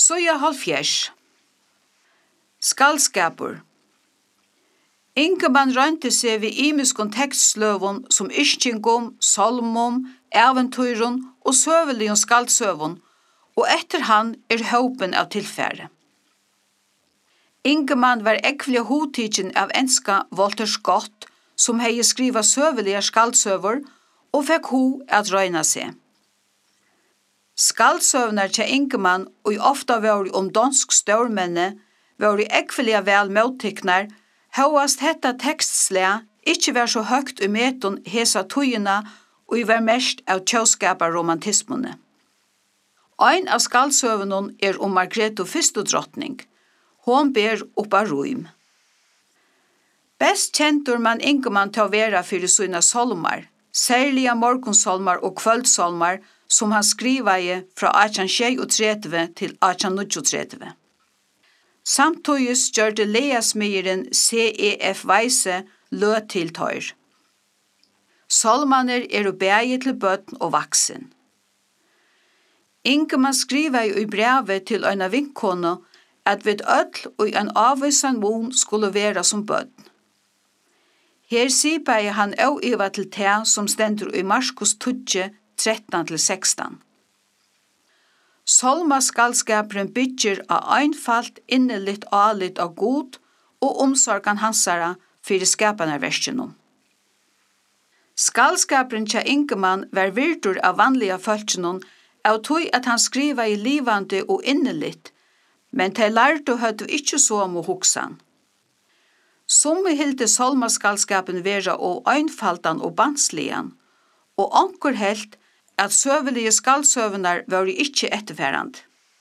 Søya halvfjers. Skaldskapur. Ingemann rønte seg ved imiskon tekstsløvun som iskingum, salmum, eventyrun og søvelion skaldsøvun, og etter han hópen av tilfære. Ingemann var ekvelig hodtidjen av enska Walter Scott, som hei skriva søvelige skaldsøver, og fikk at røyna seg. Skaldsøvnar til Ingemann, og ofta var dansk størmenne, var ekvelig vel mottiknar, høyast hetta tekstslega ikkje var så høgt meton hesa tøyina og var mest av tjóskapar romantismone. Ein av skaldsøvnun Margrethe fyrstodrottning. Hon ber oppa Rúm. Best kjentur man Ingemann til å vera fyrir sina solmar, særliga morgonsolmar og kvöldsolmar som han skrivaði fra 1836 til 1839. Samtøyes gjørte leasmyren C.E.F. Weise lø til tøyr. Solmaner bægi til bøtn og vaksen. Ingemann skrivaði i brevet til eina vinkona at vi øll og en avvisan mon skulle vera som bøtn. Her sipaði han óiva til te som stendur i Markus 12, 13-16. Solma skaldskaperen byggjer av einfalt innelitt alit av god og omsorgan hansara fyrir skapanarverskjennom. Skaldskaperen til Ingemann var virtur av vanliga fölkjennom av tog at han skriva i livande og innelitt, men til lærte høyde ikkje så om hoksan. Som hilde Solma skaldskapen vera og einfaltan og banslian, og anker helt at søvelige skaldsøvenar var ikkje etterfærand.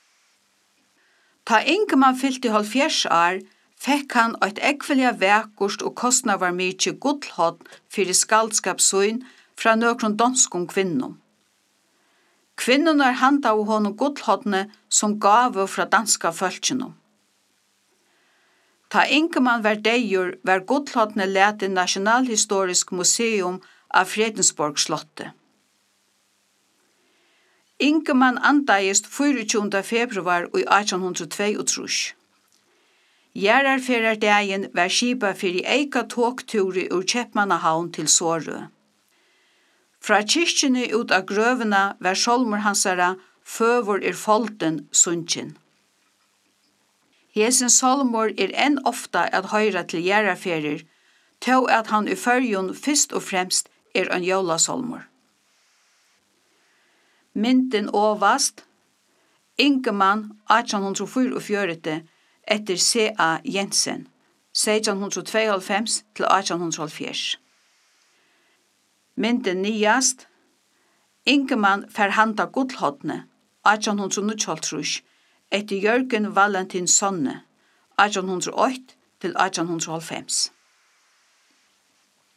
Ta Ingemann fyllte 70 år, fekk han eit ekvelia vekost og kostna var mykje godlhånd fyrir skaldskapsøyn fra nøkron danskon kvinnum. Kvinnunar handa av honom godlhåndne som gave fra danska fölkjennom. Ta Ingemann var deijur var godlhåndne lete Nationalhistorisk museum av Fredensborg slottet. Ingemann andaist 24. februar i 1822. Gjerarferardegin var skipa fyrir eika togturi ur Kjeppmannahavn til Sårø. Fra kyrkjene ut av grøvena var solmur hansara føvor folden sunnkjen. Hesen solmur enn ofta at høyra til gjerarferir, tå at han i førjun fyrst og fremst en jólasolmur. Mynden ovast, Ingemann 1844 etter C.A. Jensen, 1692 til 1870. Mynden niast, Ingemann ferhanda godlhåndne, 1839 etter Jørgen Valentin Sonne, 1808 til 1890.